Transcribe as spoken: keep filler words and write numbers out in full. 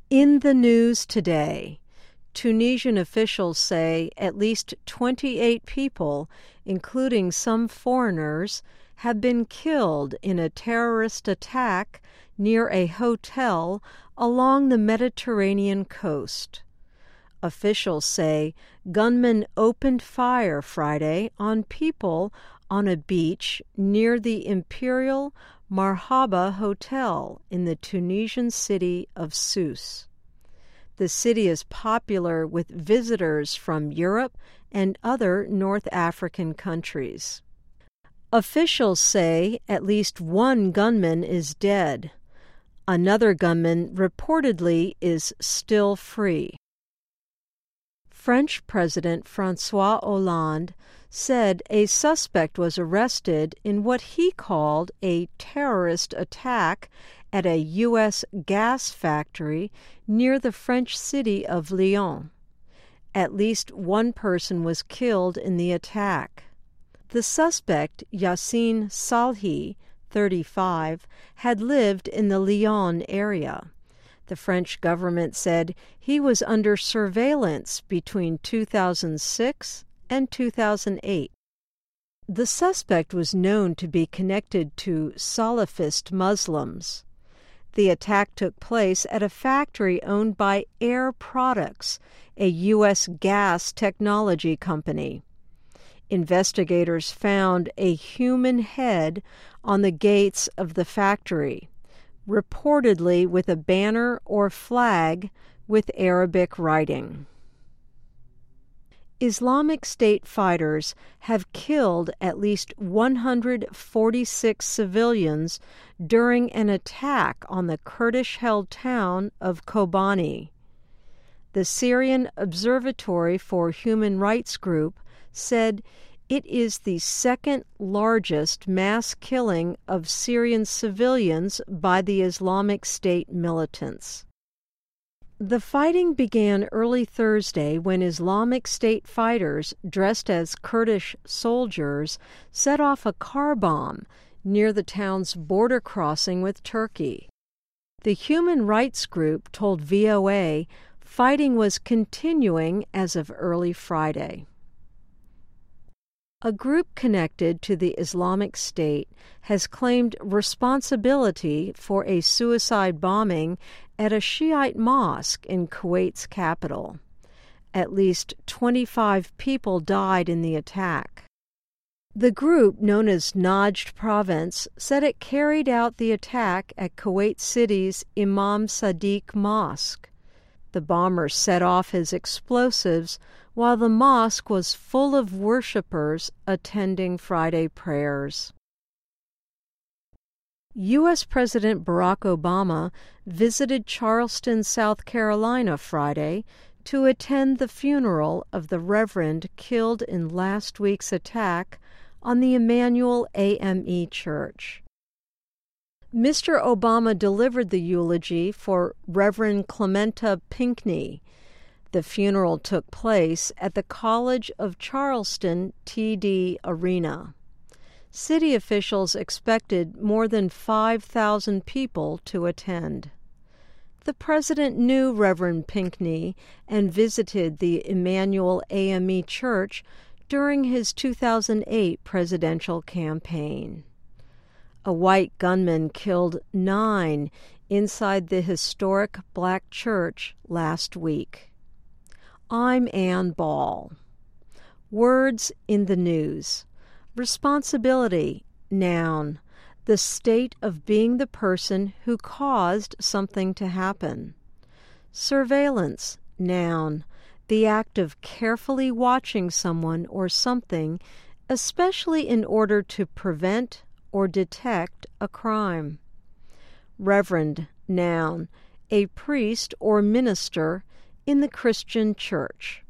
In the news today, Tunisian officials say at least twenty-eight people, including some foreigners, have been killed in a terrorist attack near a hotel along the Mediterranean coast. Officials say gunmen opened fire Friday on people on a beach near the Imperial Marhaba Hotel in the Tunisian city of Sousse. The city is popular with visitors from Europe and other North African countries. Officials say at least one gunman is dead. Another gunman reportedly is still free. French President François Hollande said a suspect was arrested in what he called a terrorist attack at a U S gas factory near the French city of Lyon. At least one person was killed in the attack. The suspect, Yassine Salhi, thirty-five, had lived in the Lyon area. The French government said he was under surveillance between two thousand six and two thousand eight. The suspect was known to be connected to Salafist Muslims. The attack took place at a factory owned by Air Products, a U S gas technology company. Investigators found a human head on the gates of the factory, reportedly with a banner or flag with Arabic writing. Islamic State fighters have killed at least one hundred forty-six civilians during an attack on the Kurdish-held town of Kobani. The Syrian Observatory for Human Rights Group said it is the second largest mass killing of Syrian civilians by the Islamic State militants. The fighting began early Thursday when Islamic State fighters dressed as Kurdish soldiers set off a car bomb near the town's border crossing with Turkey. The human rights group told V O A fighting was continuing as of early Friday. A group connected to the Islamic State has claimed responsibility for a suicide bombing at a Shiite mosque in Kuwait's capital. At least twenty-five people died in the attack. The group, known as Najd Province, said it carried out the attack at Kuwait City's Imam Sadiq Mosque. The bomber set off his explosives while the mosque was full of worshippers attending Friday prayers. U S President Barack Obama visited Charleston, South Carolina Friday to attend the funeral of the Reverend killed in last week's attack on the Emmanuel A M E Church. Mister Obama delivered the eulogy for Reverend Clementa Pinckney. The funeral took place at the College of Charleston T D Arena. City officials expected more than five thousand people to attend. The president knew Reverend Pinckney and visited the Emmanuel A M E Church during his two thousand eight presidential campaign. A white gunman killed nine inside the historic black church last week. I'm Ann Ball. Words in the news. Responsibility, noun, the state of being the person who caused something to happen. Surveillance, noun, the act of carefully watching someone or something, especially in order to prevent or detect a crime. Reverend, noun, a priest or minister in the Christian church.